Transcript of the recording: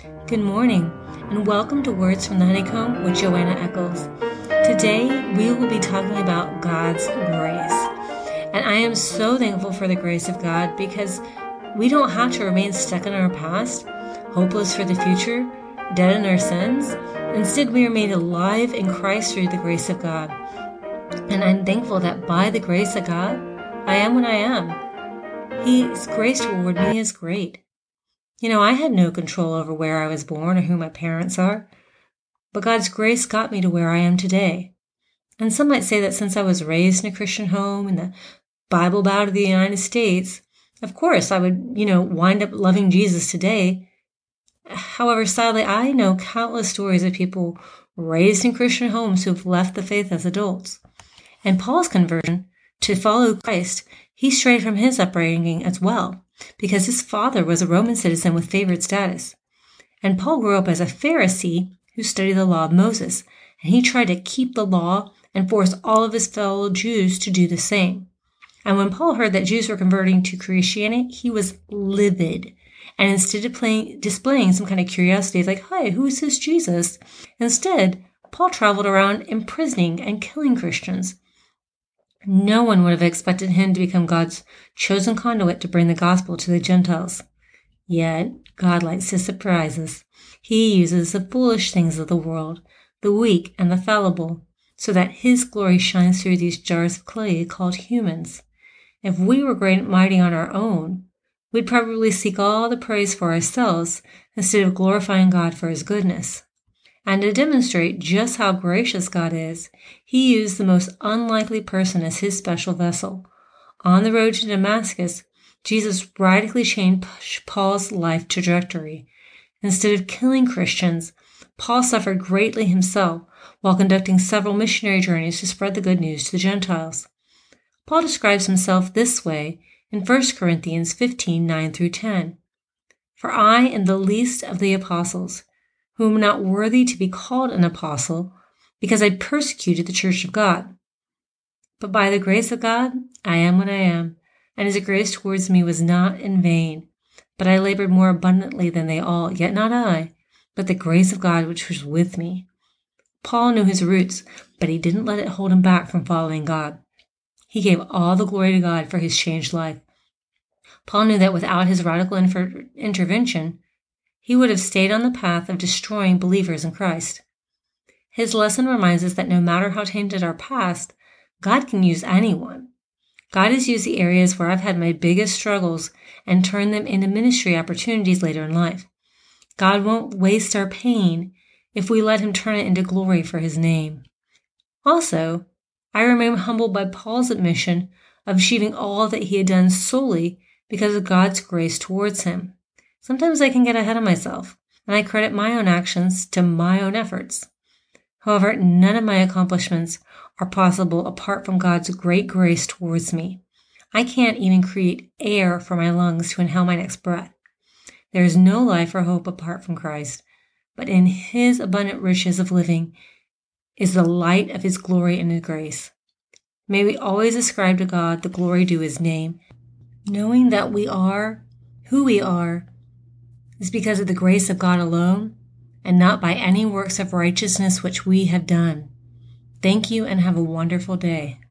Good morning, and welcome to Words from the Honeycomb with Joanna Eccles. Today, we will be talking about God's grace. And I am so thankful for the grace of God because we don't have to remain stuck in our past, hopeless for the future, dead in our sins. Instead, we remain alive in Christ through the grace of God. And I'm thankful that by the grace of God, I am what I am. His grace toward me is great. I had no control over where I was born or who my parents are, but God's grace got me to where I am today. And some might say that since I was raised in a Christian home in the Bible Belt of the United States, of course I would, wind up loving Jesus today. However, sadly, I know countless stories of people raised in Christian homes who have left the faith as adults. And Paul's conversion to follow Christ, he strayed from his upbringing as well, because his father was a Roman citizen with favored status. And Paul grew up as a Pharisee who studied the law of Moses, and he tried to keep the law and force all of his fellow Jews to do the same. And when Paul heard that Jews were converting to Christianity, he was livid. And instead of displaying some kind of curiosity, like, "Hi, who is this Jesus?" Instead, Paul traveled around imprisoning and killing Christians. No one would have expected him to become God's chosen conduit to bring the gospel to the Gentiles. Yet, God likes to surprise us. He uses the foolish things of the world, the weak and the fallible, so that His glory shines through these jars of clay called humans. If we were great and mighty on our own, we'd probably seek all the praise for ourselves instead of glorifying God for His goodness. And to demonstrate just how gracious God is, He used the most unlikely person as His special vessel. On the road to Damascus, Jesus radically changed Paul's life trajectory. Instead of killing Christians, Paul suffered greatly himself while conducting several missionary journeys to spread the good news to the Gentiles. Paul describes himself this way in 1 Corinthians 15:9-10. "For I am the least of the apostles, who am not worthy to be called an apostle, because I persecuted the church of God. But by the grace of God, I am what I am, and His grace towards me was not in vain. But I labored more abundantly than they all, yet not I, but the grace of God which was with me." Paul knew his roots, but he didn't let it hold him back from following God. He gave all the glory to God for his changed life. Paul knew that without his radical intervention, he would have stayed on the path of destroying believers in Christ. His lesson reminds us that no matter how tainted our past, God can use anyone. God has used the areas where I've had my biggest struggles and turned them into ministry opportunities later in life. God won't waste our pain if we let Him turn it into glory for His name. Also, I remain humbled by Paul's admission of achieving all that he had done solely because of God's grace towards him. Sometimes I can get ahead of myself, and I credit my own actions to my own efforts. However, none of my accomplishments are possible apart from God's great grace towards me. I can't even create air for my lungs to inhale my next breath. There is no life or hope apart from Christ, but in His abundant riches of living is the light of His glory and His grace. May we always ascribe to God the glory due His name, knowing that we are who we are is because of the grace of God alone, and not by any works of righteousness which we have done. Thank you and have a wonderful day.